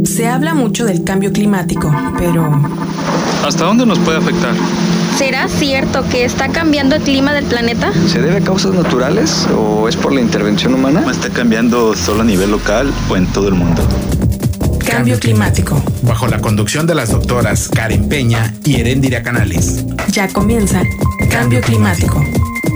Se habla mucho del cambio climático, pero ¿hasta dónde nos puede afectar? ¿Será cierto que está cambiando el clima del planeta? ¿Se debe a causas naturales o es por la intervención humana? ¿No está cambiando solo a nivel local o en todo el mundo? Cambio climático. Bajo la conducción de las doctoras Karen Peña y Erendira Canales. Ya comienza Cambio Climático.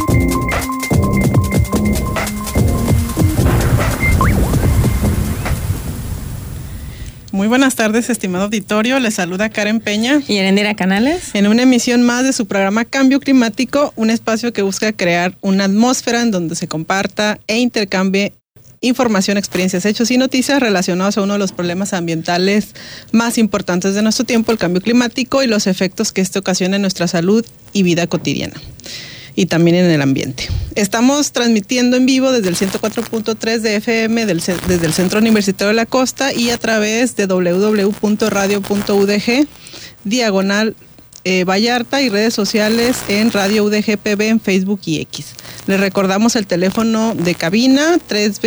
Muy buenas tardes, estimado auditorio. Les saluda Karen Peña y Erendira Canales en una emisión más de su programa Cambio Climático, un espacio que busca crear una atmósfera en donde se comparta e intercambie información, experiencias, hechos y noticias relacionados a uno de los problemas ambientales más importantes de nuestro tiempo, el cambio climático y los efectos que esto ocasiona en nuestra salud y vida cotidiana, y también en el ambiente. Estamos transmitiendo en vivo desde el 104.3 de FM desde el Centro Universitario de la Costa y a través de www.radio.udg Vallarta y redes sociales en Radio UDG PB en Facebook y X. Les recordamos el teléfono de cabina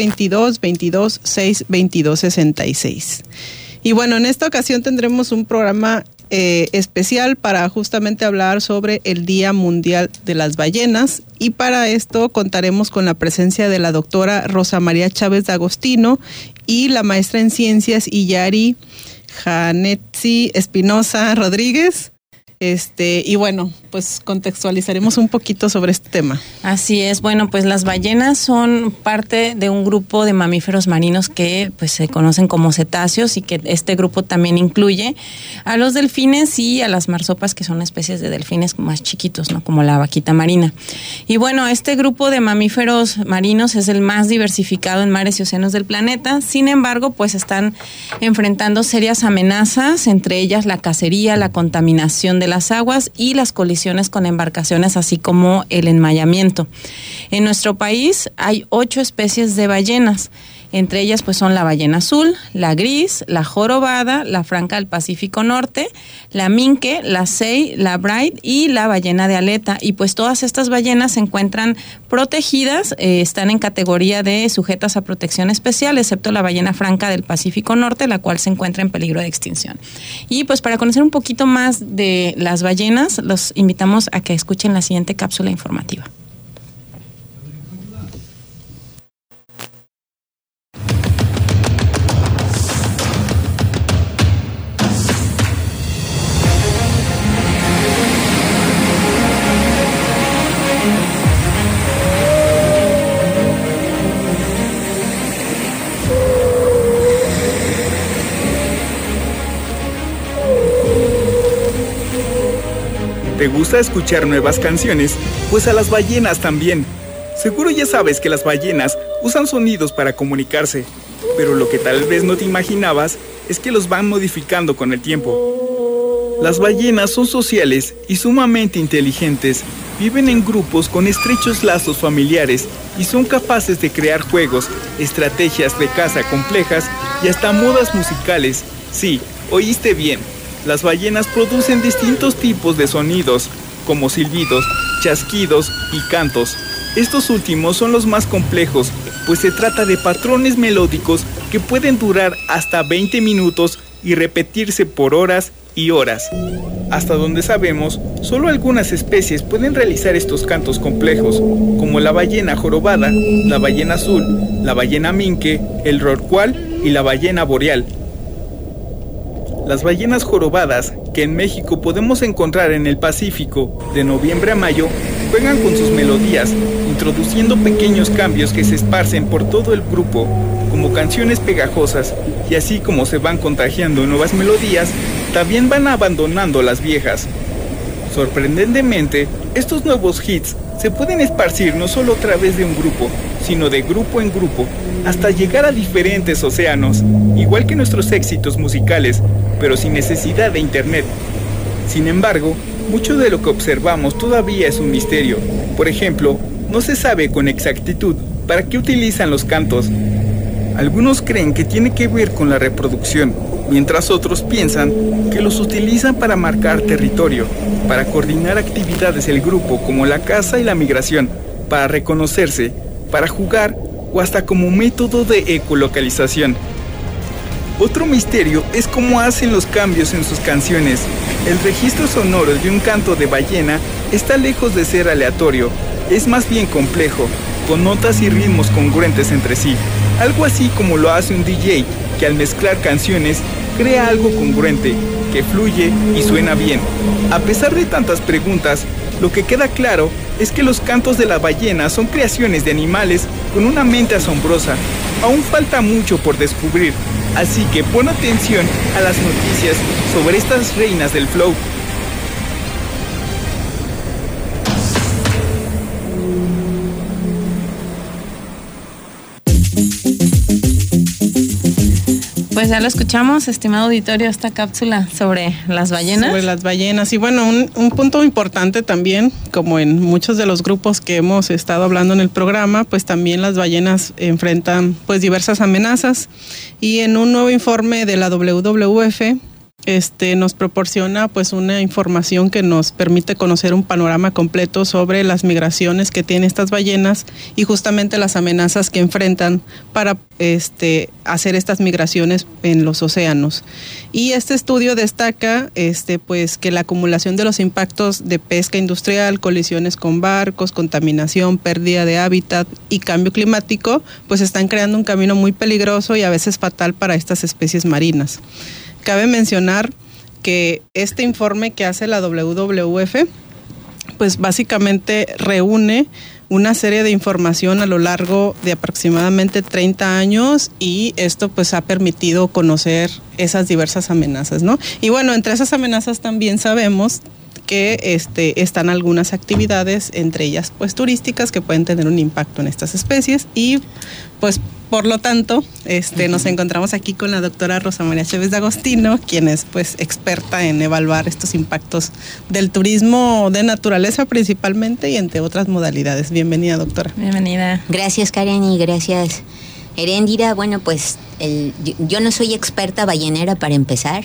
322-22-622-66. Y bueno, en esta ocasión tendremos un programa especial para justamente hablar sobre el Día Mundial de las Ballenas, y para esto contaremos con la presencia de la doctora Rosa María Chávez de Agostino y la maestra en ciencias Iyari Janetsi Espinosa Rodríguez. Y bueno, pues contextualizaremos un poquito sobre este tema. Así es, bueno, pues las ballenas son parte de un grupo de mamíferos marinos que pues se conocen como cetáceos, y que este grupo también incluye a los delfines y a las marsopas, que son especies de delfines más chiquitos, ¿no? Como la vaquita marina. Y bueno, este grupo de mamíferos marinos es el más diversificado en mares y océanos del planeta. Sin embargo, pues están enfrentando serias amenazas, entre ellas la cacería, la contaminación de las aguas y las colisiones con embarcaciones, así como el enmayamiento. En nuestro país hay 8 especies de ballenas. Entre ellas pues son la ballena azul, la gris, la jorobada, la franca del Pacífico Norte, la minke, la sei, la bright y la ballena de aleta. Y pues todas estas ballenas se encuentran protegidas, están en categoría de sujetas a protección especial, excepto la ballena franca del Pacífico Norte, la cual se encuentra en peligro de extinción. Y pues para conocer un poquito más de las ballenas, los invitamos a que escuchen la siguiente cápsula informativa. ¿Te gusta escuchar nuevas canciones? Pues a las ballenas también. Seguro ya sabes que las ballenas usan sonidos para comunicarse, pero lo que tal vez no te imaginabas es que los van modificando con el tiempo. Las ballenas son sociales y sumamente inteligentes. Viven en grupos con estrechos lazos familiares y son capaces de crear juegos, estrategias de caza complejas y hasta modas musicales. Sí, oíste bien. Las ballenas producen distintos tipos de sonidos, como silbidos, chasquidos y cantos. Estos últimos son los más complejos, pues se trata de patrones melódicos que pueden durar hasta 20 minutos y repetirse por horas y horas. Hasta donde sabemos, solo algunas especies pueden realizar estos cantos complejos, como la ballena jorobada, la ballena azul, la ballena minke, el rorcual y la ballena boreal. Las ballenas jorobadas, que en México podemos encontrar en el Pacífico de noviembre a mayo, juegan con sus melodías, introduciendo pequeños cambios que se esparcen por todo el grupo, como canciones pegajosas, y así como se van contagiando nuevas melodías, también van abandonando las viejas. Sorprendentemente, estos nuevos hits se pueden esparcir no solo a través de un grupo, sino de grupo en grupo, hasta llegar a diferentes océanos, igual que nuestros éxitos musicales, pero sin necesidad de internet. Sin embargo, mucho de lo que observamos todavía es un misterio. Por ejemplo, no se sabe con exactitud para qué utilizan los cantos. Algunos creen que tiene que ver con la reproducción, mientras otros piensan que los utilizan para marcar territorio, para coordinar actividades del grupo como la caza y la migración, para reconocerse, para jugar o hasta como método de ecolocalización. Otro misterio es cómo hacen los cambios en sus canciones. El registro sonoro de un canto de ballena está lejos de ser aleatorio, es más bien complejo, con notas y ritmos congruentes entre sí. Algo así como lo hace un DJ, que al mezclar canciones crea algo congruente, que fluye y suena bien. A pesar de tantas preguntas, lo que queda claro es que los cantos de la ballena son creaciones de animales con una mente asombrosa. Aún falta mucho por descubrir, así que pon atención a las noticias sobre estas reinas del flow. Pues ya lo escuchamos, estimado auditorio, esta cápsula sobre las ballenas. Sobre las ballenas. Y bueno, un punto importante también, como en muchos de los grupos que hemos estado hablando en el programa, pues también las ballenas enfrentan pues diversas amenazas. Y en un nuevo informe de la WWF, nos proporciona pues una información que nos permite conocer un panorama completo sobre las migraciones que tienen estas ballenas y justamente las amenazas que enfrentan para hacer estas migraciones en los océanos. Y este estudio destaca pues que la acumulación de los impactos de pesca industrial, colisiones con barcos, contaminación, pérdida de hábitat y cambio climático, pues están creando un camino muy peligroso y a veces fatal para estas especies marinas. Cabe mencionar que este informe que hace la WWF, pues básicamente reúne una serie de información a lo largo de aproximadamente 30 años y esto pues ha permitido conocer esas diversas amenazas, ¿no? Y bueno, entre esas amenazas también sabemos que están algunas actividades, entre ellas pues turísticas, que pueden tener un impacto en estas especies y pues por lo tanto nos encontramos aquí con la doctora Rosa María Chévez de Agostino, quien es pues experta en evaluar estos impactos del turismo de naturaleza principalmente y entre otras modalidades. Bienvenida, doctora. Bienvenida. Gracias, Karen, y gracias, Heréndira. Bueno, pues yo no soy experta ballenera para empezar,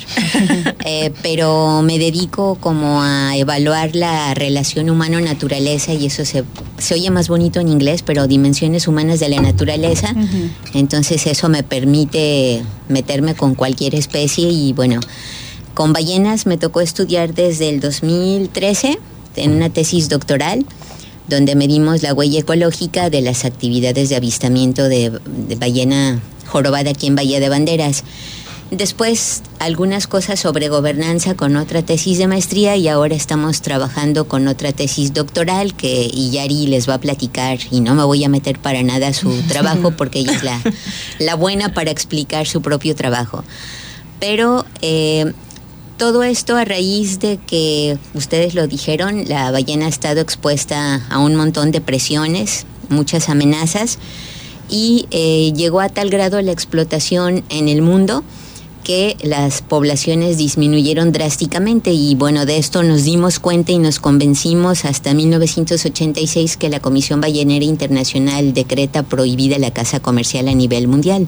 pero me dedico como a evaluar la relación humano-naturaleza y eso se oye más bonito en inglés, pero dimensiones humanas de la naturaleza. Uh-huh. Entonces eso me permite meterme con cualquier especie y bueno, con ballenas me tocó estudiar desde el 2013 en una tesis doctoral donde medimos la huella ecológica de las actividades de avistamiento de ballena jorobada aquí en Bahía de Banderas. Después algunas cosas sobre gobernanza con otra tesis de maestría y ahora estamos trabajando con otra tesis doctoral que Yari les va a platicar y no me voy a meter para nada a su trabajo porque ella es la buena para explicar su propio trabajo. Pero todo esto a raíz de que, ustedes lo dijeron, la ballena ha estado expuesta a un montón de presiones, muchas amenazas, y llegó a tal grado la explotación en el mundo que las poblaciones disminuyeron drásticamente y bueno, de esto nos dimos cuenta y nos convencimos hasta 1986 que la Comisión Ballenera Internacional decreta prohibida la caza comercial a nivel mundial.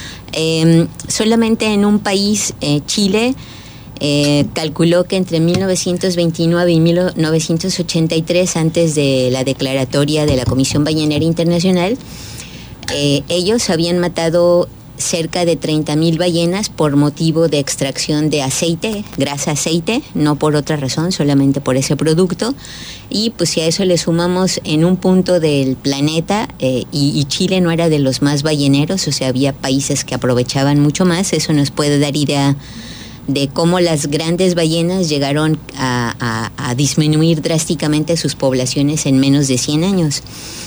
Solamente en un país, Chile, calculó que entre 1929 y 1983, antes de la declaratoria de la Comisión Ballenera Internacional, ellos habían matado cerca de 30,000 ballenas por motivo de extracción de aceite, grasa aceite, no por otra razón, solamente por ese producto. Y pues si a eso le sumamos en un punto del planeta, y Chile no era de los más balleneros, o sea, había países que aprovechaban mucho más, eso nos puede dar idea de cómo las grandes ballenas llegaron a disminuir drásticamente sus poblaciones en menos de 100 años.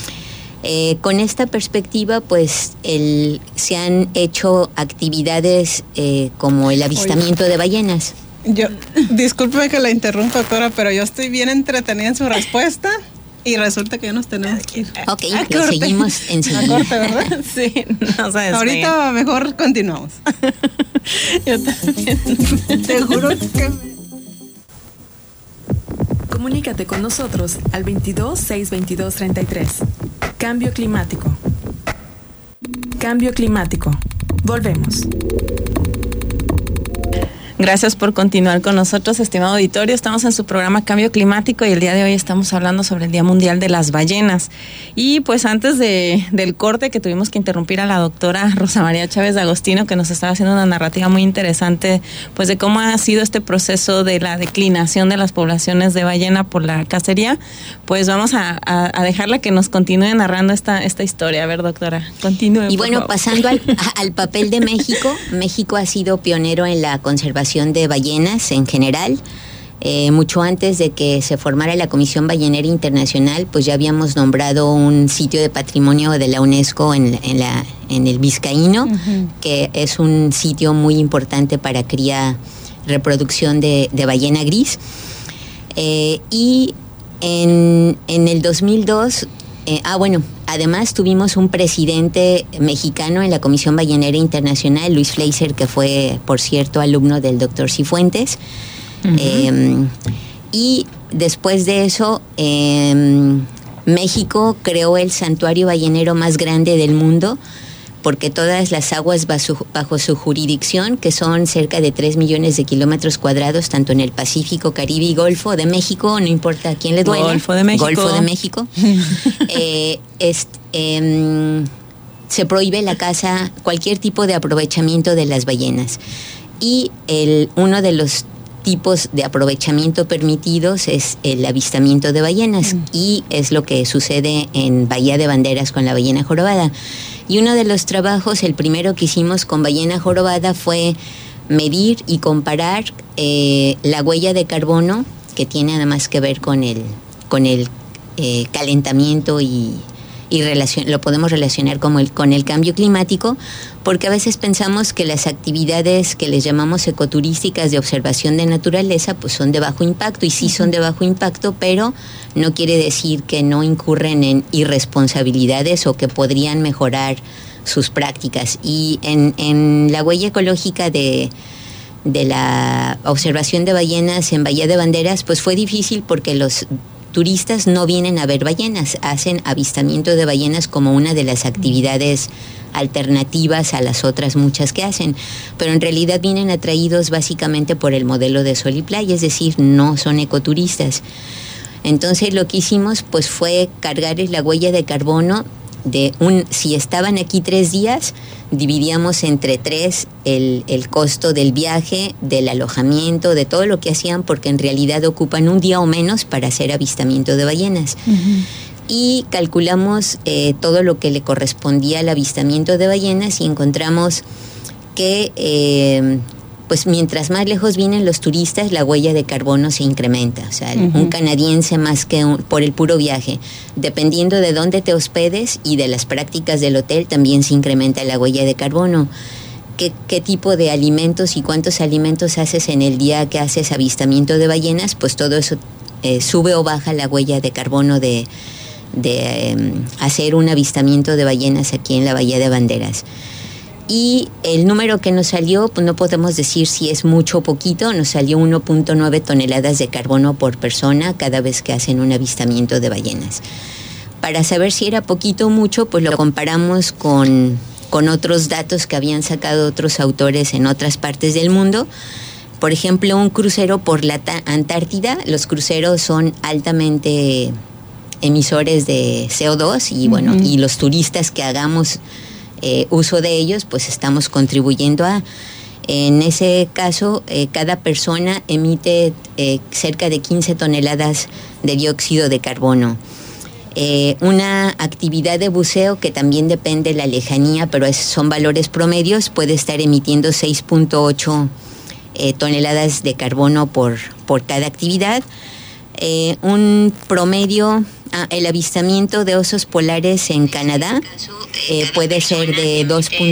Con esta perspectiva, pues se han hecho actividades como el avistamiento de ballenas. Discúlpeme que la interrumpa, doctora, pero yo estoy bien entretenida en su respuesta y resulta que ya nos tenemos que ir. Ok, lo seguimos enseguida. A corte, ¿verdad? Sí, no sabes. Ahorita mejor continuamos. Yo también. Te juro que... Comunícate con nosotros al 22 622 33. Cambio climático. Cambio climático. Volvemos. Gracias por continuar con nosotros, estimado auditorio. Estamos en su programa Cambio Climático y el día de hoy estamos hablando sobre el Día Mundial de las Ballenas. Y pues antes del corte, que tuvimos que interrumpir a la doctora Rosa María Chávez de Agostino, que nos estaba haciendo una narrativa muy interesante pues de cómo ha sido este proceso de la declinación de las poblaciones de ballena por la cacería, pues vamos a dejarla que nos continúe narrando esta historia. A ver, doctora, continúe. Y bueno, pasando al papel de México, México ha sido pionero en la conservación de ballenas en general. Mucho antes de que se formara la Comisión Ballenera Internacional, pues ya habíamos nombrado un sitio de patrimonio de la UNESCO en el Vizcaíno, que es un sitio muy importante para reproducción de ballena gris. Y en el 2002, además tuvimos un presidente mexicano en la Comisión Ballenera Internacional, Luis Fleiser, que fue, por cierto, alumno del doctor Cifuentes. Y después de eso, México creó el santuario ballenero más grande del mundo, porque todas las aguas bajo su jurisdicción, que son cerca de 3 millones de kilómetros cuadrados, tanto en el Pacífico, Caribe y Golfo de México, no importa a quién le duele. Golfo de México. Se prohíbe la caza, cualquier tipo de aprovechamiento de las ballenas. Y uno de los tipos de aprovechamiento permitidos es el avistamiento de ballenas, y es lo que sucede en Bahía de Banderas con la ballena jorobada. Y uno de los trabajos, el primero que hicimos con ballena jorobada, fue medir y comparar la huella de carbono, que tiene además que ver con el calentamiento y lo podemos relacionar con el cambio climático, porque a veces pensamos que las actividades que les llamamos ecoturísticas de observación de naturaleza pues son de bajo impacto, y sí son de bajo impacto, pero no quiere decir que no incurren en irresponsabilidades o que podrían mejorar sus prácticas. Y en la huella ecológica de la observación de ballenas en Bahía de Banderas, pues fue difícil porque los turistas no vienen a ver ballenas, hacen avistamiento de ballenas como una de las actividades alternativas a las otras muchas que hacen, pero en realidad vienen atraídos básicamente por el modelo de sol y playa, es decir, no son ecoturistas. Entonces lo que hicimos pues fue cargarles la huella de carbono si estaban aquí 3 días, dividíamos entre 3 el costo del viaje, del alojamiento, de todo lo que hacían, porque en realidad ocupan un día o menos para hacer avistamiento de ballenas. Y calculamos todo lo que le correspondía al avistamiento de ballenas, y encontramos que pues mientras más lejos vienen los turistas, la huella de carbono se incrementa. O sea, un canadiense más que por el puro viaje. Dependiendo de dónde te hospedes y de las prácticas del hotel, también se incrementa la huella de carbono. ¿Qué tipo de alimentos y cuántos alimentos haces en el día que haces avistamiento de ballenas? Pues todo eso sube o baja la huella de carbono de hacer un avistamiento de ballenas aquí en la Bahía de Banderas. Y el número que nos salió, pues no podemos decir si es mucho o poquito, nos salió 1.9 toneladas de carbono por persona cada vez que hacen un avistamiento de ballenas. Para saber si era poquito o mucho, pues lo comparamos con otros datos que habían sacado otros autores en otras partes del mundo. Por ejemplo, un crucero por la Antártida, los cruceros son altamente emisores de CO2 y bueno, y los turistas que hagamos uso de ellos, pues estamos contribuyendo en ese caso, cada persona emite cerca de 15 toneladas de dióxido de carbono. Una actividad de buceo, que también depende de la lejanía, pero son valores promedios, puede estar emitiendo 6.8 toneladas de carbono por cada actividad. Un promedio, el avistamiento de osos polares en Canadá puede ser de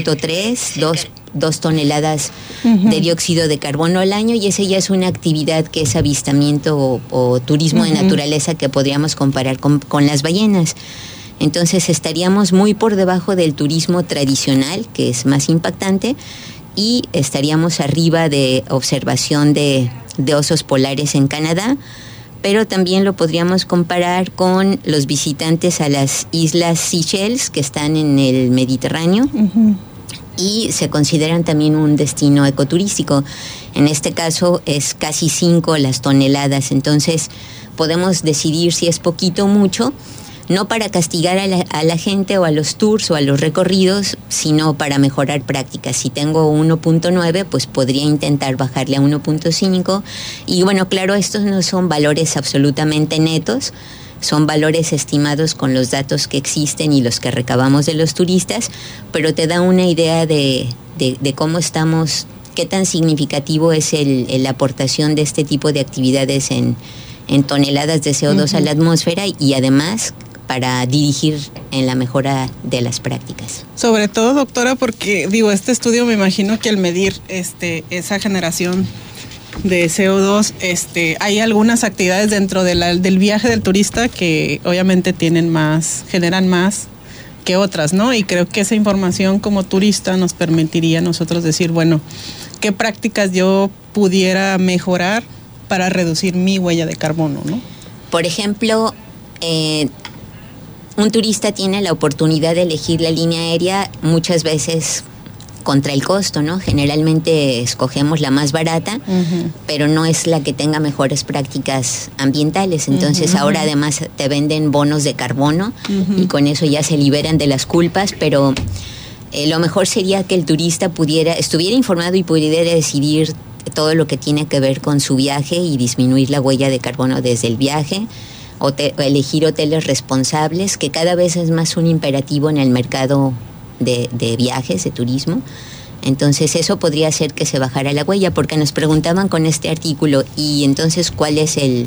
2 toneladas de dióxido de carbono al año, y esa ya es una actividad que es avistamiento o turismo de naturaleza que podríamos comparar con las ballenas. Entonces estaríamos muy por debajo del turismo tradicional, que es más impactante, y estaríamos arriba de observación de osos polares en Canadá, pero también lo podríamos comparar con los visitantes a las islas Seychelles, que están en el Mediterráneo, y se consideran también un destino ecoturístico. En este caso es casi 5 las toneladas, entonces podemos decidir si es poquito o mucho, no para castigar a la gente o a los tours o a los recorridos, sino para mejorar prácticas. Si tengo 1.9, pues podría intentar bajarle a 1.5. Y bueno, claro, estos no son valores absolutamente netos, son valores estimados con los datos que existen y los que recabamos de los turistas, pero te da una idea de cómo estamos, qué tan significativo es la aportación de este tipo de actividades en toneladas de CO2 a la atmósfera, y además para dirigir en la mejora de las prácticas. Sobre todo, doctora, porque este estudio, me imagino que al medir esa generación de CO2, hay algunas actividades dentro del viaje del turista que obviamente generan más que otras, ¿no? Y creo que esa información como turista nos permitiría a nosotros decir, bueno, ¿qué prácticas yo pudiera mejorar para reducir mi huella de carbono, ¿no? Por ejemplo, un turista tiene la oportunidad de elegir la línea aérea muchas veces contra el costo, ¿no? Generalmente escogemos la más barata, pero no es la que tenga mejores prácticas ambientales. Entonces ahora además te venden bonos de carbono y con eso ya se liberan de las culpas, pero lo mejor sería que el turista estuviera informado y pudiera decidir todo lo que tiene que ver con su viaje y disminuir la huella de carbono desde el viaje, elegir hoteles responsables, que cada vez es más un imperativo en el mercado de viajes, de turismo. Entonces eso podría hacer que se bajara la huella, porque nos preguntaban con este artículo, y entonces ¿qué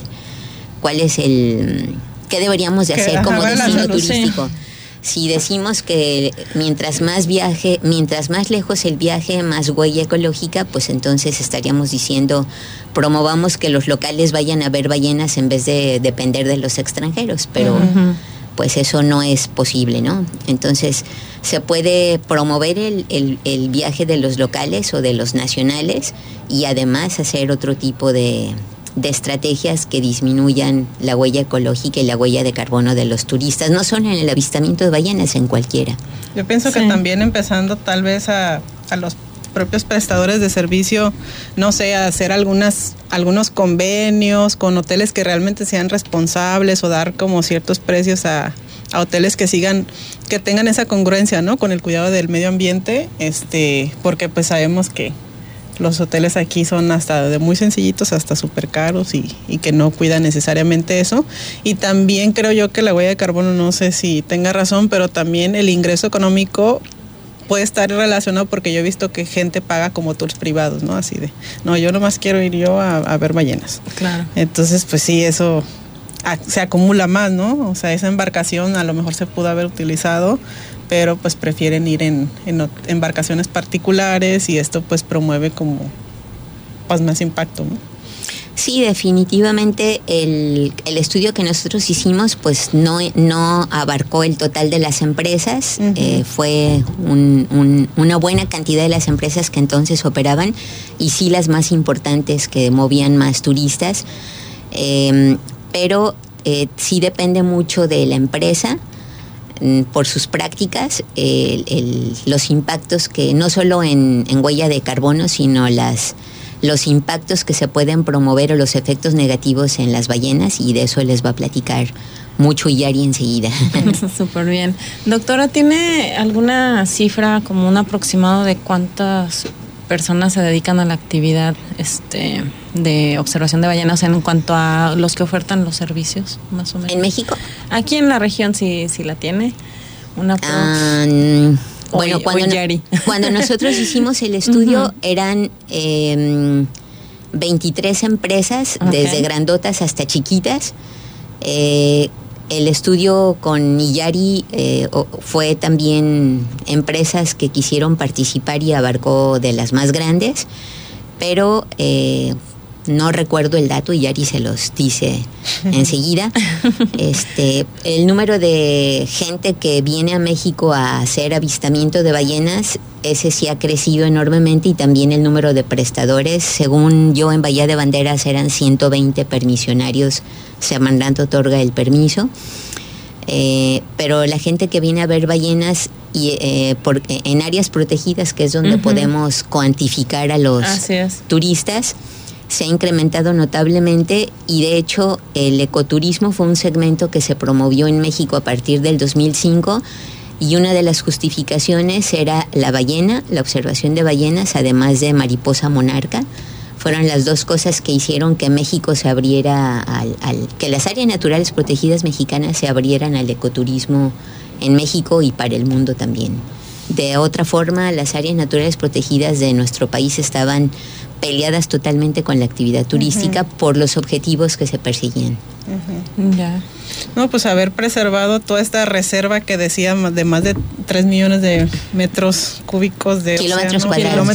deberíamos de hacer como destino turístico? Si decimos que mientras más lejos el viaje, más huella ecológica, pues entonces estaríamos diciendo, promovamos que los locales vayan a ver ballenas en vez de depender de los extranjeros, pero pues eso no es posible, ¿no? Entonces se puede promover el viaje de los locales o de los nacionales, y además hacer otro tipo de estrategias que disminuyan la huella ecológica y la huella de carbono de los turistas, no solo en el avistamiento de ballenas, en cualquiera. Yo pienso que también empezando tal vez a los propios prestadores de servicio, no sé, a hacer algunos convenios con hoteles que realmente sean responsables, o dar como ciertos precios a hoteles que tengan esa congruencia, ¿no? Con el cuidado del medio ambiente, porque pues sabemos que los hoteles aquí son hasta de muy sencillitos hasta súper caros y que no cuidan necesariamente eso. Y también creo yo que la huella de carbono, no sé si tenga razón, pero también el ingreso económico puede estar relacionado, porque yo he visto que gente paga como tours privados, ¿no? Así de, no, yo nomás quiero ir yo a ver ballenas. Claro. Entonces, pues sí, eso se acumula más, ¿no? O sea, esa embarcación a lo mejor se pudo haber utilizado, pero pues prefieren ir en embarcaciones particulares, y esto pues promueve como pues más impacto, ¿no? Sí, definitivamente el estudio que nosotros hicimos pues no abarcó el total de las empresas, fue una buena cantidad de las empresas que entonces operaban, y sí las más importantes que movían más turistas, pero sí depende mucho de la empresa por sus prácticas, los impactos que no solo en huella de carbono, sino los impactos que se pueden promover o los efectos negativos en las ballenas, y de eso les va a platicar mucho Yari enseguida. Súper bien. Doctora, ¿tiene alguna cifra, como un aproximado de cuántas personas se dedican a la actividad de observación de ballenas, en cuanto a los que ofertan los servicios, más o menos? ¿En México? Aquí en la región sí la tiene. Una bueno, cuando nosotros hicimos el estudio eran 23 empresas, desde grandotas hasta chiquitas. El estudio con Iyari fue también empresas que quisieron participar y abarcó de las más grandes, pero no recuerdo el dato, Iyari se los dice enseguida. El número de gente que viene a México a hacer avistamiento de ballenas, ese sí ha crecido enormemente, y también el número de prestadores. Según yo, en Bahía de Banderas eran 120 permisionarios, Semarnat otorga el permiso. Pero la gente que viene a ver ballenas y en áreas protegidas, que es donde podemos cuantificar a los turistas, se ha incrementado notablemente, y de hecho el ecoturismo fue un segmento que se promovió en México a partir del 2005, y una de las justificaciones era la ballena, la observación de ballenas, además de mariposa monarca. Fueron las dos cosas que hicieron que México se abriera que las áreas naturales protegidas mexicanas se abrieran al ecoturismo en México y para el mundo también. De otra forma, las áreas naturales protegidas de nuestro país estaban peleadas totalmente con la actividad turística por los objetivos que se perseguían. Ya. No, pues haber preservado toda esta reserva que decía de más de 3 millones de metros cúbicos de kilómetros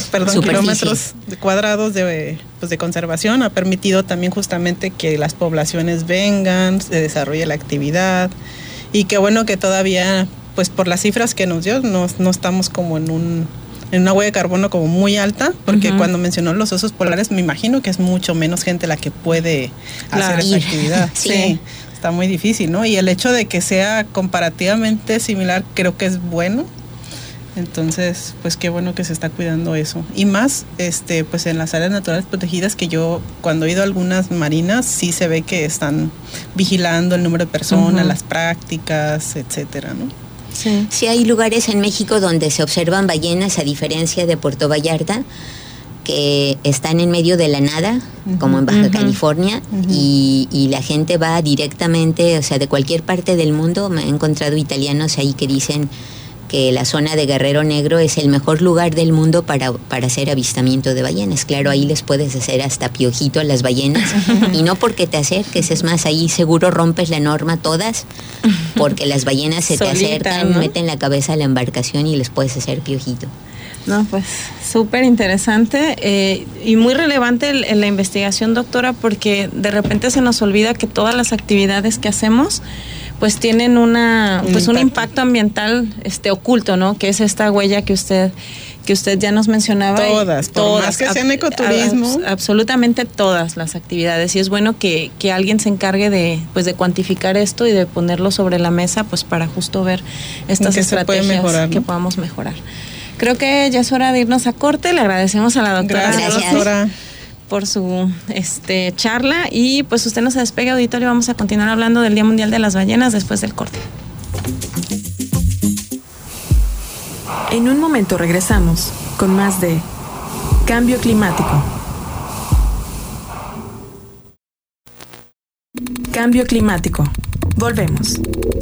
cuadrados de conservación, ha permitido también justamente que las poblaciones vengan, se desarrolle la actividad, y qué bueno que todavía, pues por las cifras que nos dio, no estamos como en una huella de carbono como muy alta, porque cuando mencionó los osos polares, me imagino que es mucho menos gente la que puede hacer esa actividad. Sí, está muy difícil, ¿no? Y el hecho de que sea comparativamente similar, creo que es bueno. Entonces, pues qué bueno que se está cuidando eso. Y más, pues en las áreas naturales protegidas, que yo cuando he ido a algunas marinas, sí se ve que están vigilando el número de personas, las prácticas, etcétera, ¿no? Sí, hay lugares en México donde se observan ballenas, a diferencia de Puerto Vallarta, que están en medio de la nada, como en Baja California, y la gente va directamente, o sea, de cualquier parte del mundo. Me he encontrado italianos ahí que dicen que la zona de Guerrero Negro es el mejor lugar del mundo para hacer avistamiento de ballenas. Claro, ahí les puedes hacer hasta piojito a las ballenas, y no porque te acerques, es más, ahí seguro rompes la norma todas, porque las ballenas se te acercan, ¿no? Meten la cabeza a la embarcación y les puedes hacer piojito. No, pues súper interesante y muy relevante en la investigación, doctora, porque de repente se nos olvida que todas las actividades que hacemos pues tienen un impacto ambiental oculto, ¿no? Que es esta huella que usted ya nos mencionaba. Todas, más que sea en ecoturismo. Absolutamente todas las actividades, y es bueno que alguien se encargue de cuantificar esto y de ponerlo sobre la mesa, pues para justo ver estas estrategias que podamos mejorar. Creo que ya es hora de irnos a corte. Le agradecemos a la doctora. Gracias. Por su charla, y pues usted no se despegue, auditorio. Vamos a continuar hablando del Día Mundial de las Ballenas después del corte. En un momento regresamos con más de Cambio Climático. Cambio Climático. Volvemos.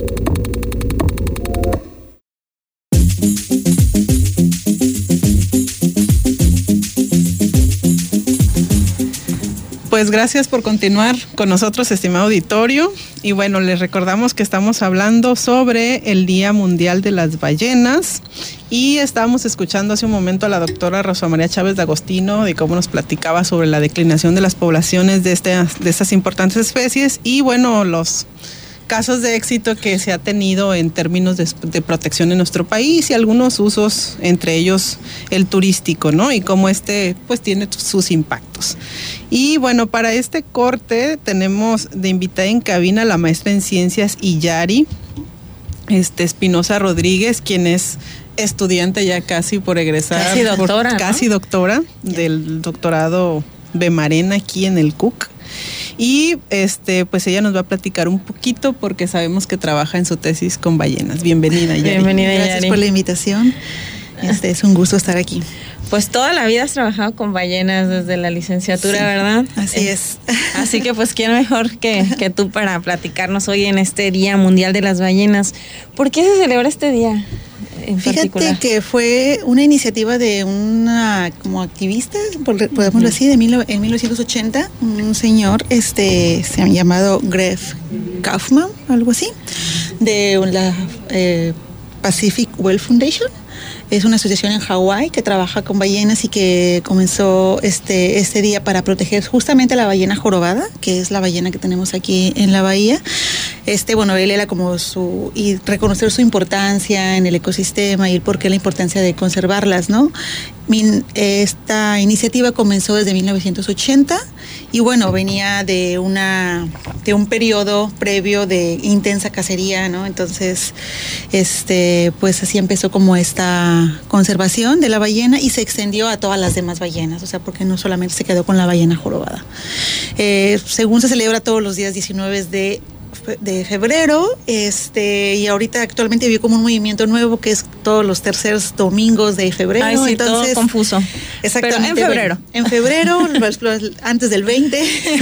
Pues gracias por continuar con nosotros, estimado auditorio. Y bueno, les recordamos que estamos hablando sobre el Día Mundial de las Ballenas, y estábamos escuchando hace un momento a la doctora Rosa María Chávez de Agostino de cómo nos platicaba sobre la declinación de las poblaciones de estas importantes especies, y bueno, los casos de éxito que se ha tenido en términos de protección en nuestro país, y algunos usos, entre ellos el turístico, ¿no? Y cómo pues tiene sus impactos. Y bueno, para este corte tenemos de invitada en cabina a la maestra en ciencias Iyari Espinosa Rodríguez, quien es estudiante ya casi por egresar. Casi doctora del doctorado Bemarena aquí en el CUC. Y pues ella nos va a platicar un poquito, porque sabemos que trabaja en su tesis con ballenas. Bienvenida, Yari. Gracias por la invitación. Es un gusto estar aquí. Pues toda la vida has trabajado con ballenas desde la licenciatura, sí, ¿verdad? Así es. Así que pues quién mejor que tú para platicarnos hoy en este Día Mundial de las Ballenas. ¿Por qué se celebra este día en particular? Fíjate que fue una iniciativa de una como activista, podemos decir, en 1980, un señor se ha llamado Gref Kaufman, algo así, de la Pacific Whale Foundation. Es una asociación en Hawái que trabaja con ballenas y que comenzó este día para proteger justamente a la ballena jorobada, que es la ballena que tenemos aquí en la bahía. Bueno, él era como y reconocer su importancia en el ecosistema y el por qué la importancia de conservarlas, ¿no? Esta iniciativa comenzó desde 1980 y bueno, venía de un periodo previo de intensa cacería, ¿no? Entonces, pues así empezó como esta conservación de la ballena y se extendió a todas las demás ballenas, o sea, porque no solamente se quedó con la ballena jorobada. Según se celebra todos los días 19 de febrero, y ahorita actualmente vio como un movimiento nuevo que es todos los terceros domingos de febrero. Ay, sí, entonces, todo confuso. Exactamente. Pero en febrero. En febrero, antes del 20.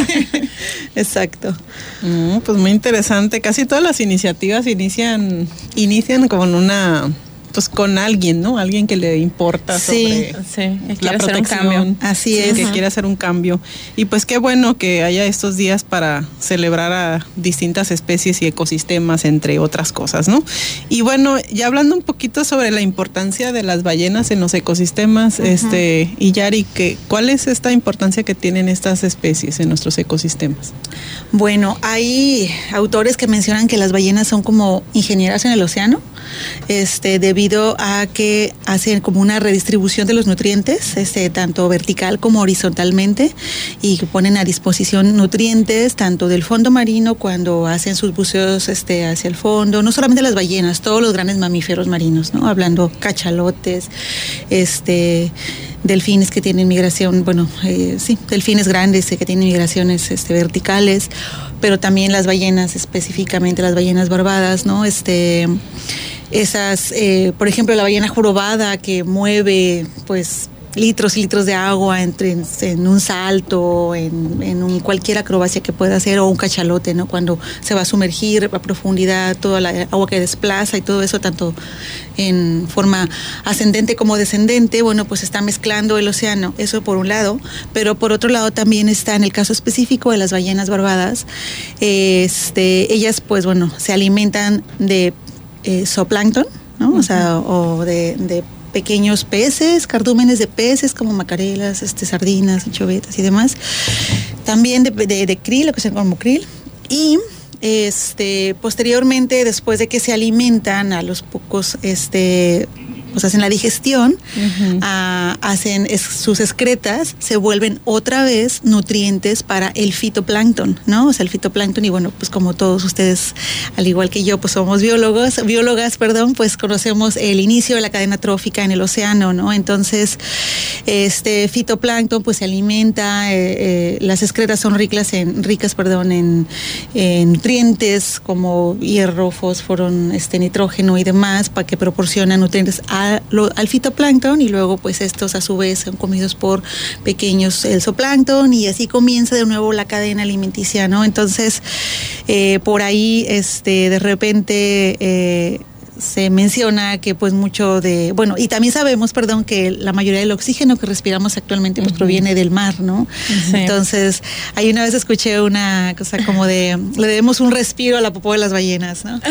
Exacto. Pues muy interesante. Casi todas las iniciativas inician con pues con alguien, ¿no? Alguien que le importa sobre la protección. Así es. Que quiere hacer un cambio. Y pues qué bueno que haya estos días para celebrar a distintas especies y ecosistemas, entre otras cosas, ¿no? Y bueno, ya hablando un poquito sobre la importancia de las ballenas en los ecosistemas, y Yari, ¿cuál es esta importancia que tienen estas especies en nuestros ecosistemas? Bueno, hay autores que mencionan que las ballenas son como ingenieras en el océano, debido a que hacen como una redistribución de los nutrientes, tanto vertical como horizontalmente, y que ponen a disposición nutrientes tanto del fondo marino cuando hacen sus buceos hacia el fondo, no solamente las ballenas, todos los grandes mamíferos marinos, ¿no? Hablando cachalotes, delfines que tienen migración, delfines grandes que tienen migraciones verticales, pero también las ballenas, específicamente las ballenas barbadas, ¿no? Esas, por ejemplo, la ballena jorobada que mueve, pues, litros y litros de agua en un salto, en cualquier acrobacia que pueda hacer, o un cachalote, ¿no? Cuando se va a sumergir a profundidad, toda la agua que desplaza y todo eso, tanto en forma ascendente como descendente, bueno, pues está mezclando el océano, eso por un lado, pero por otro lado también está en el caso específico de las ballenas barbadas, ellas, pues bueno, se alimentan de zooplancton, ¿no? O sea, o de pequeños peces, cardúmenes de peces como macarelas, sardinas, anchovetas y demás. También de krill, lo que se llama como krill. Y posteriormente, después de que se alimentan, a los pocos pues hacen la digestión, hacen sus excretas, se vuelven otra vez nutrientes para el fitoplancton, ¿no? O sea, el fitoplancton, y bueno, pues como todos ustedes, al igual que yo, pues somos biólogas, pues conocemos el inicio de la cadena trófica en el océano, ¿no? Entonces, fitoplancton pues se alimenta, las excretas son ricas en nutrientes como hierro, fósforo, nitrógeno y demás, para que proporcionan nutrientes al fitoplancton, y luego pues estos a su vez son comidos por pequeños zooplancton, y así comienza de nuevo la cadena alimenticia, ¿no? Entonces, por ahí de repente se menciona que pues mucho y también sabemos, que la mayoría del oxígeno que respiramos actualmente pues proviene del mar, ¿no? Sí. Entonces, ahí una vez escuché una cosa como le debemos un respiro a la popó de las ballenas, ¿no?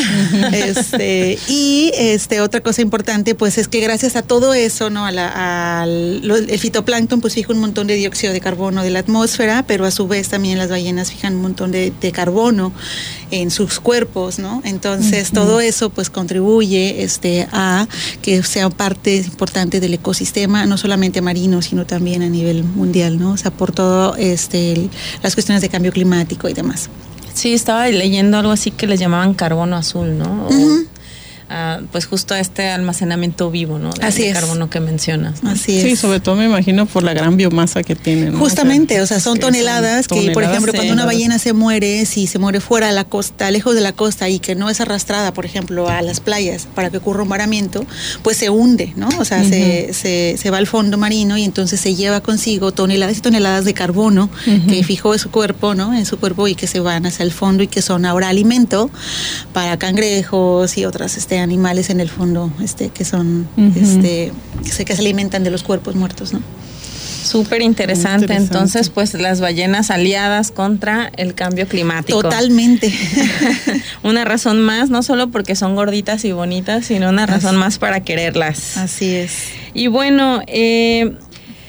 Y otra cosa importante pues es que gracias a todo eso, ¿no? El fitoplancton pues fija un montón de dióxido de carbono de la atmósfera, pero a su vez también las ballenas fijan un montón de carbono en sus cuerpos, ¿no? Entonces, todo eso pues contribuye a que sea parte importante del ecosistema, no solamente marino, sino también a nivel mundial, ¿no? O sea, por todo las cuestiones de cambio climático y demás. Sí, estaba leyendo algo así que les llamaban carbono azul, ¿no? Pues justo almacenamiento vivo, ¿no? De carbono que mencionas, ¿no? Así es. Sí, sobre todo me imagino por la gran biomasa que tienen, ¿no? Justamente, o sea, son toneladas que, por ejemplo, cuando una ballena se muere, si se muere fuera de la costa, lejos de la costa, y que no es arrastrada, por ejemplo, a las playas para que ocurra un varamiento, pues se hunde, ¿no? O sea, se va al fondo marino, y entonces se lleva consigo toneladas y toneladas de carbono que fijó en su cuerpo, ¿no? En su cuerpo, y que se van hacia el fondo y que son ahora alimento para cangrejos y otras animales en el fondo, que son, que se alimentan de los cuerpos muertos, ¿no? Súper interesante. Entonces, pues las ballenas aliadas contra el cambio climático. Totalmente. Una razón más, no solo porque son gorditas y bonitas, sino una razón más para quererlas. Así es. Y bueno,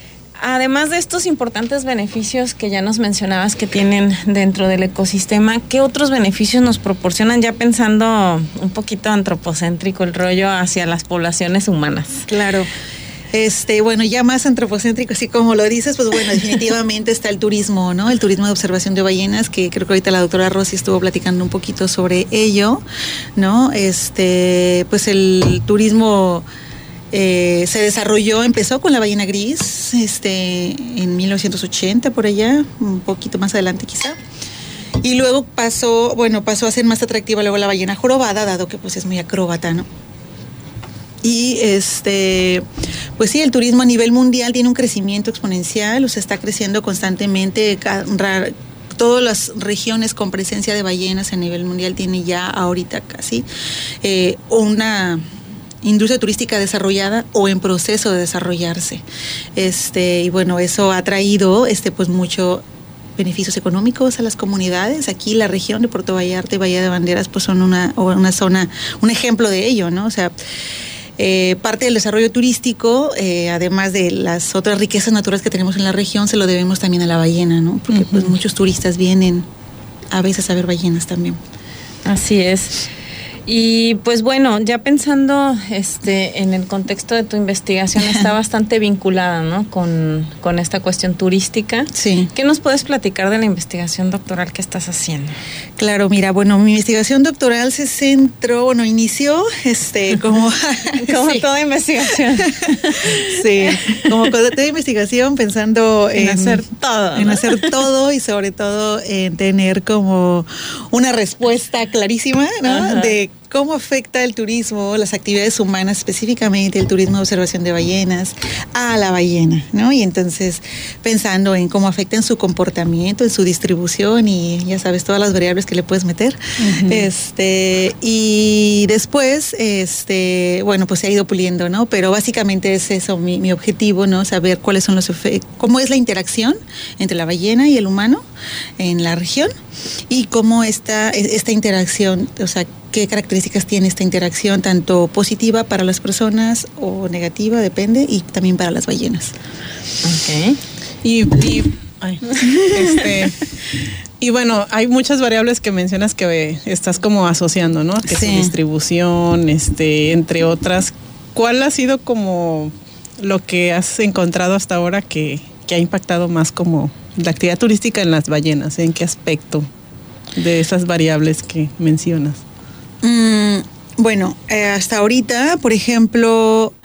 además de estos importantes beneficios que ya nos mencionabas que tienen dentro del ecosistema, ¿qué otros beneficios nos proporcionan, ya pensando un poquito antropocéntrico el rollo hacia las poblaciones humanas? Claro. Bueno, ya más antropocéntrico, así como lo dices, pues bueno, definitivamente está el turismo, ¿no? El turismo de observación de ballenas, que creo que ahorita la doctora Rosy estuvo platicando un poquito sobre ello, ¿no? Pues el turismo se desarrolló, empezó con la ballena gris, en 1980 por allá, un poquito más adelante quizá. Y luego pasó a ser más atractiva luego la ballena jorobada, dado que pues es muy acróbata, ¿no? Y pues sí, el turismo a nivel mundial tiene un crecimiento exponencial, o sea, está creciendo constantemente. Todas las regiones con presencia de ballenas a nivel mundial tienen ya ahorita casi una industria turística desarrollada o en proceso de desarrollarse. Y bueno, eso ha traído pues mucho beneficios económicos a las comunidades. Aquí la región de Puerto Vallarta y Bahía de Banderas pues son una zona, un ejemplo de ello, ¿no? O sea, parte del desarrollo turístico, además de las otras riquezas naturales que tenemos en la región, se lo debemos también a la ballena, ¿no? Porque pues muchos turistas vienen a veces a ver ballenas también. Así es. Y pues bueno, ya pensando en el contexto de tu investigación, está bastante vinculada, ¿no? con esta cuestión turística. Sí. ¿Qué nos puedes platicar de la investigación doctoral que estás haciendo? Claro, mira, bueno, mi investigación doctoral se centró, inició como sí. Toda investigación. Sí, como toda investigación pensando en hacer todo, ¿no? En hacer todo y sobre todo en tener como una respuesta clarísima, ¿no? Ajá. De cómo afecta el turismo, las actividades humanas, específicamente el turismo de observación de ballenas, a la ballena, ¿no? Y entonces pensando en cómo afecta en su comportamiento, en su distribución y ya sabes, todas las variables que le puedes meter. Uh-huh. Y después, bueno, pues se ha ido puliendo, ¿no? Pero básicamente es eso mi objetivo, ¿no? Saber cuáles son los efectos, cómo es la interacción entre la ballena y el humano en la región y cómo esta interacción, o sea, qué características tiene esta interacción, tanto positiva para las personas o negativa, depende, y también para las ballenas. Ok. Y bueno, hay muchas variables que mencionas que estás como asociando, ¿no? Que sí. Su distribución, entre otras. ¿Cuál ha sido como lo que has encontrado hasta ahora que ha impactado más como la actividad turística en las ballenas? ¿En qué aspecto de esas variables que mencionas? Bueno, hasta ahorita, por ejemplo,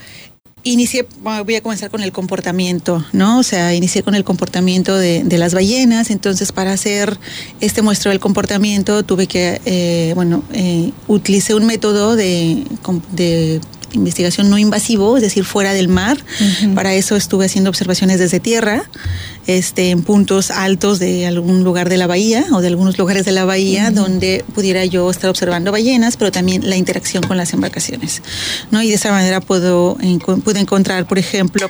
voy a comenzar con el comportamiento, ¿no? O sea, inicié con el comportamiento de las ballenas. Entonces, para hacer este muestreo del comportamiento, tuve que, utilicé un método de investigación no invasivo, es decir, fuera del mar. Uh-huh. Para eso estuve haciendo observaciones desde tierra, en puntos altos de algún lugar de la bahía o de algunos lugares de la bahía, uh-huh, donde pudiera yo estar observando ballenas, pero también la interacción con las embarcaciones, ¿no? Y de esa manera pude encontrar, por ejemplo,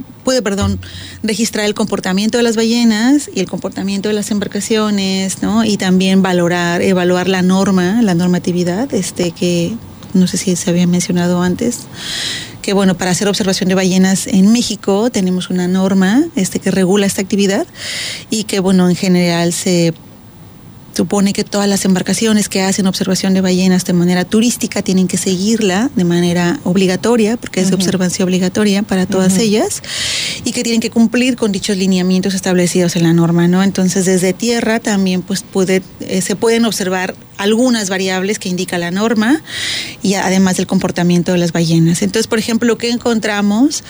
registrar el comportamiento de las ballenas y el comportamiento de las embarcaciones, ¿no? Y también evaluar la normatividad, que no sé si se había mencionado antes, que bueno, para hacer observación de ballenas en México tenemos una norma que regula esta actividad y que bueno, en general se supone que todas las embarcaciones que hacen observación de ballenas de manera turística tienen que seguirla de manera obligatoria, porque es de observancia obligatoria para todas ellas, y que tienen que cumplir con dichos lineamientos establecidos en la norma, ¿no? Entonces, desde tierra también pues se pueden observar algunas variables que indica la norma y además del comportamiento de las ballenas. Entonces, por ejemplo, lo que encontramos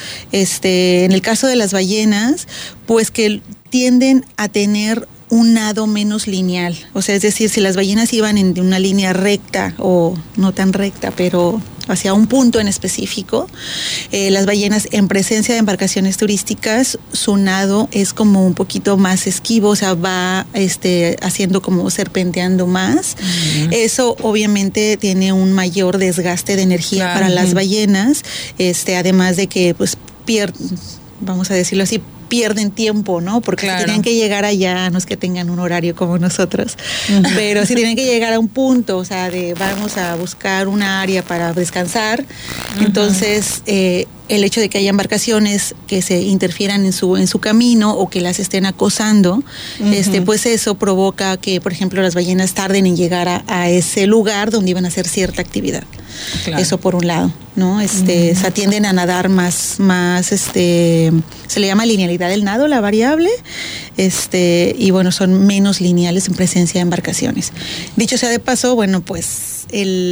en el caso de las ballenas, pues que tienden a tener un nado menos lineal, o sea, es decir, si las ballenas iban en una línea recta o no tan recta, pero hacia un punto en específico, las ballenas en presencia de embarcaciones turísticas, su nado es como un poquito más esquivo, o sea, va haciendo como serpenteando más. Uh-huh. Eso obviamente tiene un mayor desgaste de energía para las ballenas, además de que pues vamos a decirlo así, pierden tiempo, ¿no? Porque si tienen que llegar allá, no es que tengan un horario como nosotros, pero si tienen que llegar a un punto, o sea, vamos a buscar una área para descansar, entonces el hecho de que haya embarcaciones que se interfieran en su camino o que las estén acosando, pues eso provoca que, por ejemplo, las ballenas tarden en llegar a ese lugar donde iban a hacer cierta actividad. Claro. Eso por un lado, ¿no? Se atienden a nadar más, se le llama linealidad del nado, la variable, y bueno, son menos lineales en presencia de embarcaciones. Dicho sea de paso, bueno, pues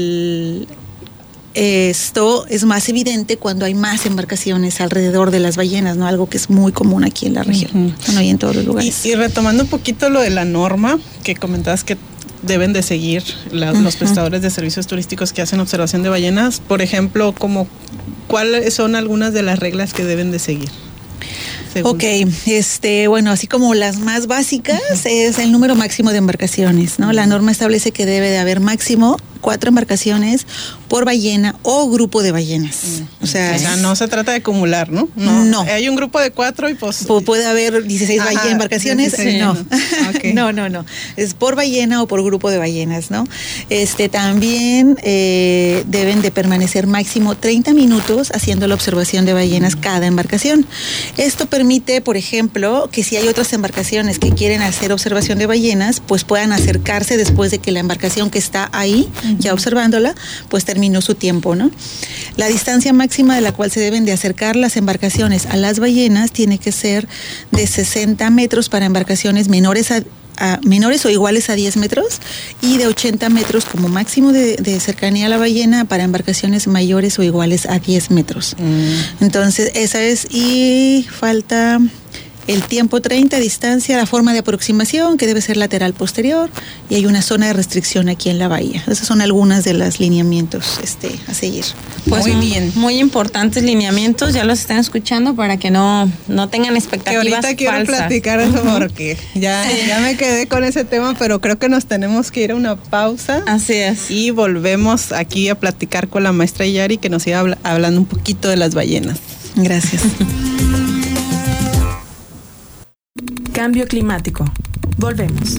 esto es más evidente cuando hay más embarcaciones alrededor de las ballenas, ¿no? Algo que es muy común aquí en la región, bueno, y en todos los lugares. Y retomando un poquito lo de la norma que comentabas que deben de seguir los prestadores de servicios turísticos que hacen observación de ballenas, por ejemplo, ¿cuáles son algunas de las reglas que deben de seguir? Ok, bueno, así como las más básicas es el número máximo de embarcaciones, ¿no? La norma establece que debe de haber máximo 4 embarcaciones por ballena o grupo de ballenas. O sea, no se trata de acumular, ¿no? No. Hay un grupo de 4 y pues... Puede haber 16 embarcaciones. 16, no. Okay. No. Es por ballena o por grupo de ballenas, ¿no? También deben de permanecer máximo 30 minutos haciendo la observación de ballenas cada embarcación. Esto permite, por ejemplo, que si hay otras embarcaciones que quieren hacer observación de ballenas, pues puedan acercarse después de que la embarcación que está ahí, ya observándola, pues terminó su tiempo, ¿no? La distancia máxima de la cual se deben de acercar las embarcaciones a las ballenas tiene que ser de 60 metros para embarcaciones menores o iguales a 10 metros y de 80 metros como máximo de cercanía a la ballena para embarcaciones mayores o iguales a 10 metros. Entonces, esa es, y falta el tiempo 30, distancia, la forma de aproximación, que debe ser lateral posterior, y hay una zona de restricción aquí en la bahía. Esas son algunas de los lineamientos a seguir. Pues muy bien. Muy importantes lineamientos, ya los están escuchando para que no tengan expectativas que ahorita quiero falsas. Platicar eso porque ya me quedé con ese tema, pero creo que nos tenemos que ir a una pausa. Así es. Y volvemos aquí a platicar con la maestra Yari, que nos iba hablando un poquito de las ballenas. Gracias. Cambio climático. Volvemos.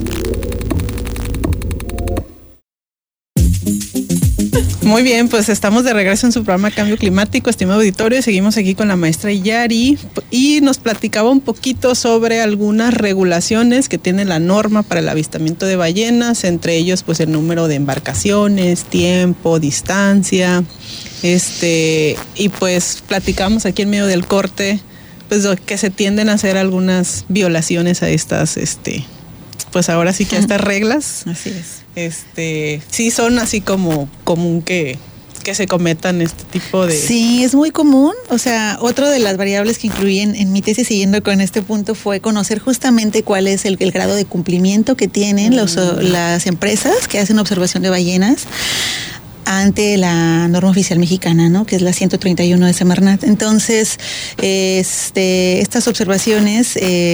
Muy bien, pues estamos de regreso en su programa Cambio Climático, estimado auditorio, y seguimos aquí con la maestra Yari, y nos platicaba un poquito sobre algunas regulaciones que tiene la norma para el avistamiento de ballenas, entre ellos pues el número de embarcaciones, tiempo, distancia, y pues platicamos aquí en medio del corte pues que se tienden a hacer algunas violaciones a estas, pues ahora sí que a estas reglas. Así es. Sí son así como común que se cometan este tipo de... Sí, es muy común. O sea, otra de las variables que incluí en mi tesis, siguiendo con este punto, fue conocer justamente cuál es el grado de cumplimiento que tienen las empresas que hacen observación de ballenas ante la norma oficial mexicana, ¿no? Que es la 131 de Semarnat. Entonces, estas observaciones,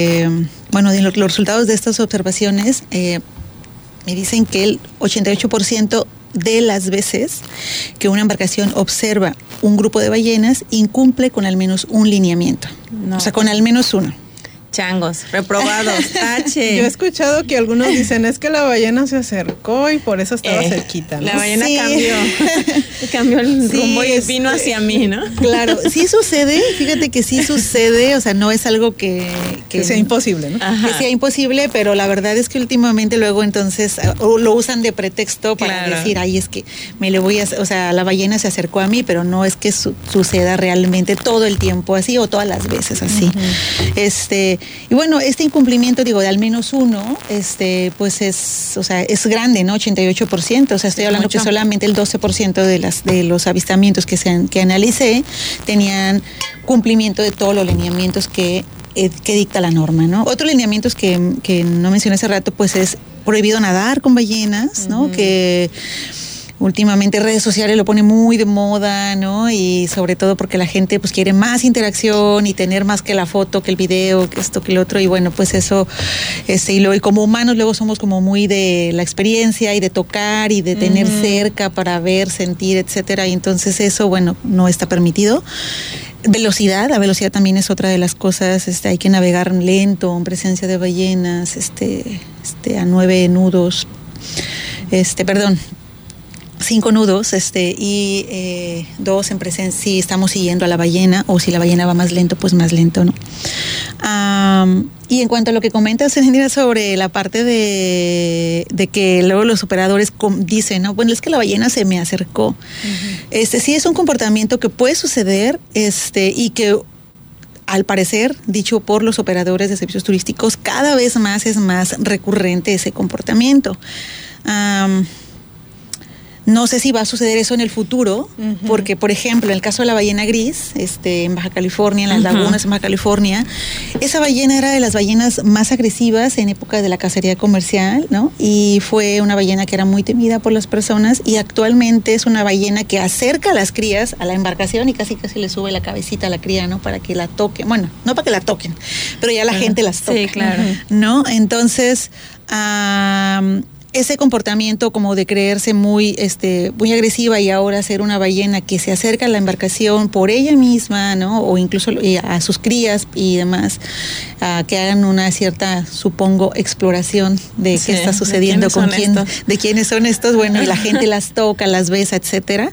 los resultados de estas observaciones me dicen que el 88% de las veces que una embarcación observa un grupo de ballenas incumple con al menos un lineamiento. O sea, con al menos uno. Changos, reprobados, H. Yo he escuchado que algunos dicen, es que la ballena se acercó y por eso estaba cerquita, ¿no? La ballena cambió el rumbo y vino hacia mí, ¿no? Claro, sí sucede, fíjate que sí sucede, o sea, no es algo que sea imposible, ¿no? Ajá. Que sea imposible, pero la verdad es que últimamente luego entonces lo usan de pretexto para decir, ay, es que la ballena se acercó a mí, pero no es que suceda realmente todo el tiempo así o todas las veces así. Y bueno, este incumplimiento, de al menos uno, pues es grande, ¿no? 88%, o sea, estoy hablando que solamente el 12% de los avistamientos que analicé tenían cumplimiento de todos los lineamientos que dicta la norma, ¿no? Otros lineamientos que no mencioné hace rato, pues es prohibido nadar con ballenas, ¿no? Que últimamente redes sociales lo pone muy de moda, ¿no? Y sobre todo porque la gente pues quiere más interacción y tener más que la foto, que el video, que esto, que el otro, y bueno, pues eso, y como humanos luego somos como muy de la experiencia y de tocar y de tener cerca para ver, sentir, etcétera, y entonces eso, bueno, no está permitido. La velocidad también es otra de las cosas, hay que navegar lento en presencia de ballenas, a 9 nudos, 5 nudos, y 2 en presencia, si estamos siguiendo a la ballena, o si la ballena va más lento, pues más lento, ¿no? Y en cuanto a lo que comentas, sobre la parte de que luego los operadores dicen, ¿no? Bueno, es que la ballena se me acercó. Sí es un comportamiento que puede suceder, y que al parecer, dicho por los operadores de servicios turísticos, cada vez más es más recurrente ese comportamiento. No sé si va a suceder eso en el futuro, porque, por ejemplo, en el caso de la ballena gris, en Baja California, en las lagunas en Baja California, esa ballena era de las ballenas más agresivas en época de la cacería comercial, ¿no? Y fue una ballena que era muy temida por las personas, y actualmente es una ballena que acerca a las crías a la embarcación y casi le sube la cabecita a la cría, ¿no? Para que la toquen. Bueno, no para que la toquen, pero ya la gente las toca. Sí, claro. ¿No? Entonces, ese comportamiento como de creerse muy agresiva y ahora ser una ballena que se acerca a la embarcación por ella misma, ¿no? O incluso a sus crías y demás, que hagan una cierta, supongo, exploración de qué está sucediendo, con quién, de quiénes son estos, bueno, y la gente las toca, las besa, etcétera.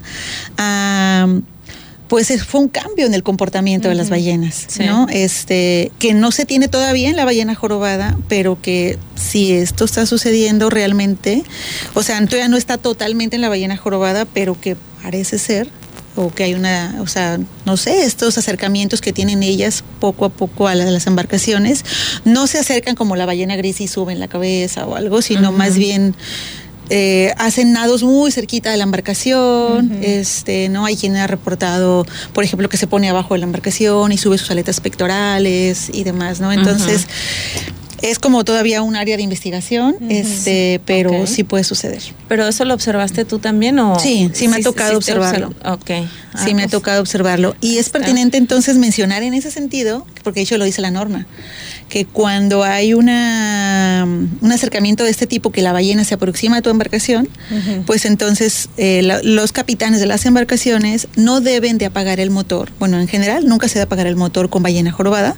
Pues fue un cambio en el comportamiento de las ballenas, ¿no? Que no se tiene todavía en la ballena jorobada, pero que si esto está sucediendo realmente, o sea, todavía no está totalmente en la ballena jorobada, pero que parece ser, o que hay no sé, estos acercamientos que tienen ellas poco a poco a las embarcaciones, no se acercan como la ballena gris y suben la cabeza o algo, sino más bien hacen nados muy cerquita de la embarcación. No hay quien ha reportado, por ejemplo, que se pone abajo de la embarcación y sube sus aletas pectorales y demás, ¿no? Entonces, es como todavía un área de investigación, pero sí puede suceder. ¿Pero eso lo observaste tú también o...? Sí, me ha tocado observarlo. Sí, me ha tocado observarlo. Y es pertinente entonces mencionar en ese sentido, porque de hecho lo dice la norma, que cuando hay un acercamiento de este tipo, que la ballena se aproxima a tu embarcación, pues entonces los capitanes de las embarcaciones no deben de apagar el motor. Bueno, en general nunca se debe apagar el motor con ballena jorobada,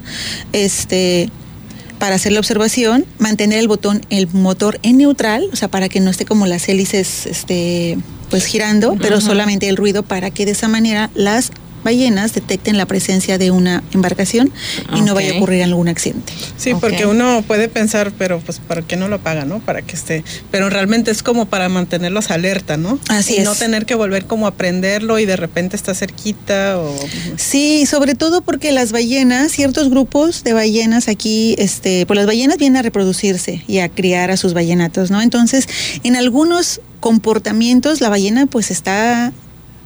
para hacer la observación, mantener el motor en neutral, o sea, para que no esté como las hélices pues girando, pero solamente el ruido, para que de esa manera las ballenas detecten la presencia de una embarcación y no vaya a ocurrir algún accidente. Sí, porque uno puede pensar, pero pues ¿para qué no lo apaga, no? Para que esté, pero realmente es como para mantenerlos alerta, ¿no? Así es. No tener que volver como a prenderlo y de repente está cerquita o... Sí, sobre todo porque las ballenas, ciertos grupos de ballenas aquí, pues las ballenas vienen a reproducirse y a criar a sus ballenatos, ¿no? Entonces, en algunos comportamientos la ballena pues está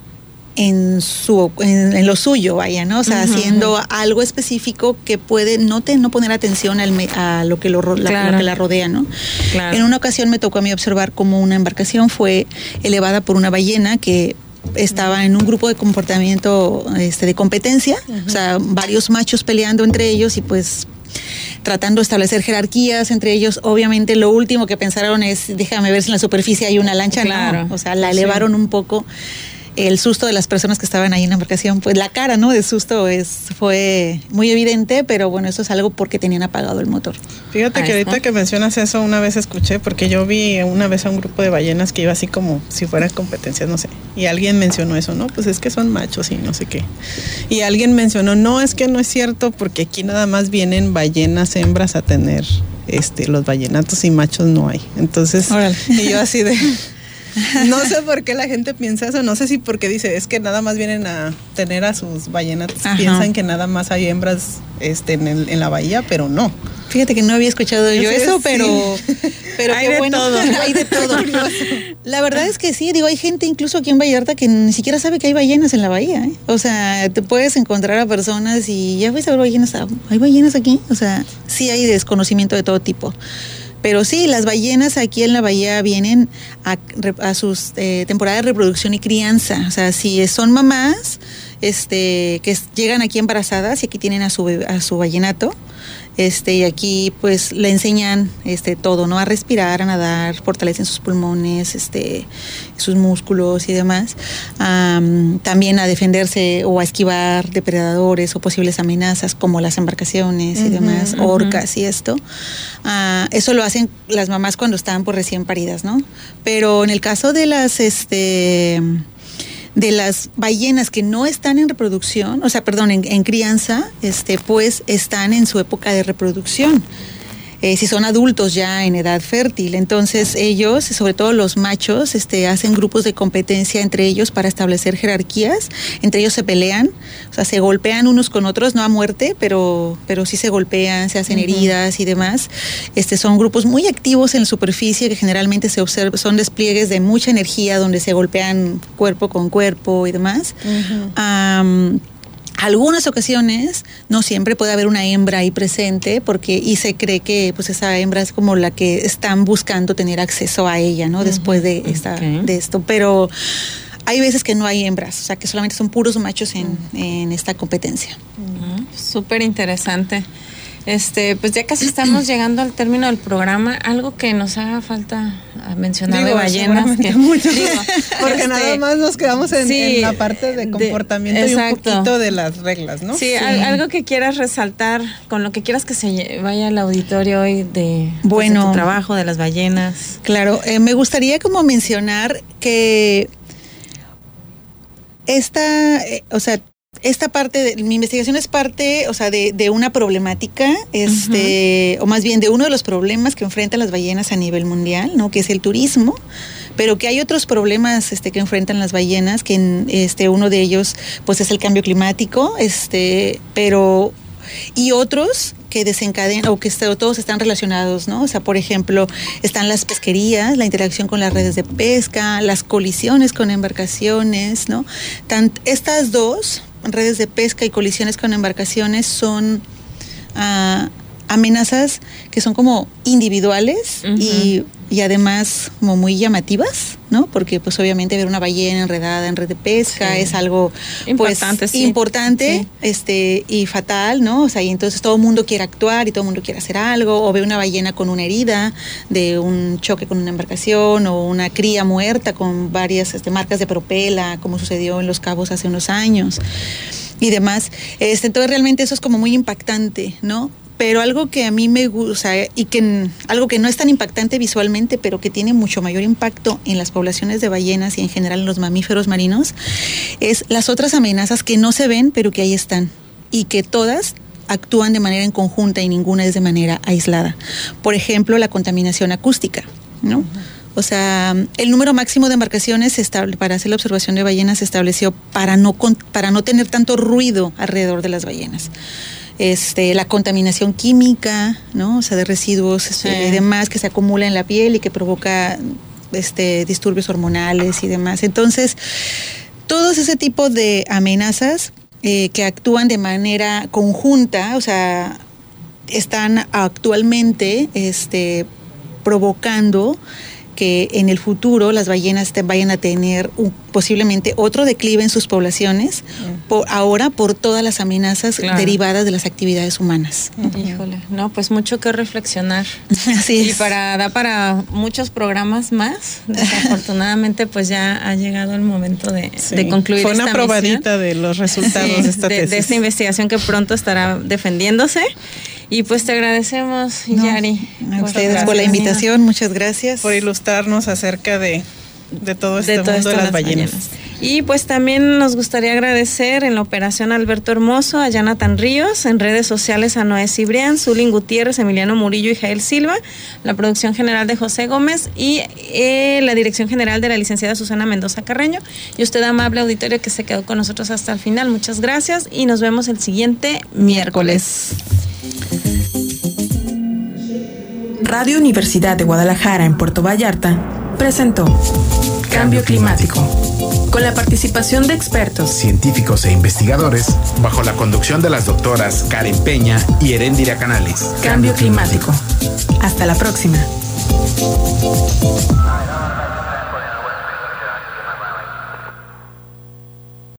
en lo suyo, vaya, ¿no? O sea, haciendo algo específico que puede no poner atención a lo que lo que la rodea, ¿no? Claro. En una ocasión me tocó a mí observar cómo una embarcación fue elevada por una ballena que estaba en un grupo de comportamiento de competencia, o sea, varios machos peleando entre ellos y pues tratando de establecer jerarquías entre ellos. Obviamente lo último que pensaron es, déjame ver si en la superficie hay una lancha, ¿no? O sea, la elevaron un poco. El susto de las personas que estaban ahí en la embarcación, pues la cara, ¿no?, de susto fue muy evidente, pero bueno, eso es algo porque tenían apagado el motor. Fíjate que ahorita que mencionas eso, una vez escuché, porque yo vi una vez a un grupo de ballenas que iba así como si fueran competencias, no sé, y alguien mencionó eso, ¿no? Pues es que son machos y no sé qué. Y alguien mencionó, no, es que no es cierto, porque aquí nada más vienen ballenas hembras a tener los ballenatos y machos no hay. Entonces, y yo así de... No sé por qué la gente piensa eso, no sé si porque dice, es que nada más vienen a tener a sus ballenatos, piensan que nada más hay hembras en la bahía, pero no. Fíjate que no había escuchado yo eso, pero hay qué de bueno, todo. Hay de todo. La verdad es que sí, digo, hay gente incluso aquí en Vallarta que ni siquiera sabe que hay ballenas en la bahía, ¿eh? O sea, te puedes encontrar a personas y ya fuiste a ver ballenas, ¿hay ballenas aquí? O sea, sí hay desconocimiento de todo tipo. Pero sí, las ballenas aquí en la bahía vienen a sus temporadas de reproducción y crianza. O sea, si son mamás, que llegan aquí embarazadas y aquí tienen a su vallenato. Y aquí pues le enseñan todo, ¿no? A respirar, a nadar, fortalecen sus pulmones, sus músculos y demás. También a defenderse o a esquivar depredadores o posibles amenazas como las embarcaciones y demás, orcas y esto. Eso lo hacen las mamás cuando están por recién paridas, ¿no? Pero en el caso de las ballenas que no están en reproducción, en crianza, pues están en su época de reproducción. Si son adultos ya en edad fértil, entonces ellos, sobre todo los machos, hacen grupos de competencia entre ellos para establecer jerarquías. Entre ellos se pelean, se golpean unos con otros, no a muerte, pero sí se golpean, se hacen heridas y demás. Son grupos muy activos en la superficie que generalmente se observa, son despliegues de mucha energía donde se golpean cuerpo con cuerpo y demás. Algunas ocasiones, no siempre puede haber una hembra ahí presente y se cree que pues esa hembra es como la que están buscando tener acceso a ella, ¿no? Después de esto, pero hay veces que no hay hembras, que solamente son puros machos en esta competencia. Súper interesante. Pues ya casi estamos llegando al término del programa. Algo que nos haga falta mencionar de ballenas. Porque nada más nos quedamos en la parte de comportamiento y un poquito de las reglas, ¿no? Sí. Algo que quieras resaltar, con lo que quieras que se vaya al auditorio hoy de tu trabajo, de las ballenas. Claro, me gustaría como mencionar que esta parte mi investigación es parte, de una problemática, o más bien de uno de los problemas que enfrentan las ballenas a nivel mundial, ¿no? Que es el turismo, pero que hay otros problemas que enfrentan las ballenas, que uno de ellos pues es el cambio climático, y otros que desencadenan o que todos están relacionados, ¿no? Por ejemplo, están las pesquerías, la interacción con las redes de pesca, las colisiones con embarcaciones, ¿no? Estas dos, redes de pesca y colisiones con embarcaciones, son amenazas que son como individuales y además como muy llamativas, ¿no? Porque pues obviamente ver una ballena enredada en red de pesca es algo importante y fatal, ¿no? Y entonces todo el mundo quiere actuar y todo el mundo quiere hacer algo, o ve una ballena con una herida de un choque con una embarcación, o una cría muerta con varias marcas de propela, como sucedió en Los Cabos hace unos años y demás. Entonces realmente eso es como muy impactante, ¿no? Pero algo que a mí me gusta algo que no es tan impactante visualmente, pero que tiene mucho mayor impacto en las poblaciones de ballenas y en general en los mamíferos marinos, es las otras amenazas que no se ven, pero que ahí están, y que todas actúan de manera en conjunta y ninguna es de manera aislada. Por ejemplo, la contaminación acústica, ¿no? El número máximo de embarcaciones para hacer la observación de ballenas se estableció para no tener tanto ruido alrededor de las ballenas. La contaminación química, ¿no? De residuos y demás que se acumula en la piel y que provoca disturbios hormonales y demás. Entonces, todos ese tipo de amenazas que actúan de manera conjunta, están actualmente provocando que en el futuro las ballenas vayan a tener posiblemente otro declive en sus poblaciones, ahora por todas las amenazas derivadas de las actividades humanas. Híjole, no, pues mucho que reflexionar. Así es. Y da para muchos programas más. Desafortunadamente, pues ya ha llegado el momento de concluir. Fue una probadita de los resultados de esta tesis. De esta investigación que pronto estará defendiendo-se. Y pues te agradecemos, Yari. A ustedes por la invitación, muchas gracias. Por ilustrarnos acerca de todo este mundo de las ballenas. Y pues también nos gustaría agradecer en la operación a Alberto Hermoso, a Jonathan Ríos, en redes sociales a Noé Cibrián, Zulín Gutiérrez, Emiliano Murillo y Jael Silva, la producción general de José Gómez y la dirección general de la licenciada Susana Mendoza Carreño. Y usted, amable auditorio, que se quedó con nosotros hasta el final, muchas gracias y nos vemos el siguiente miércoles. Radio Universidad de Guadalajara en Puerto Vallarta presentó Cambio Climático, con la participación de expertos, científicos e investigadores, bajo la conducción de las doctoras Karen Peña y Heréndira Canales. Cambio Climático. Hasta la próxima.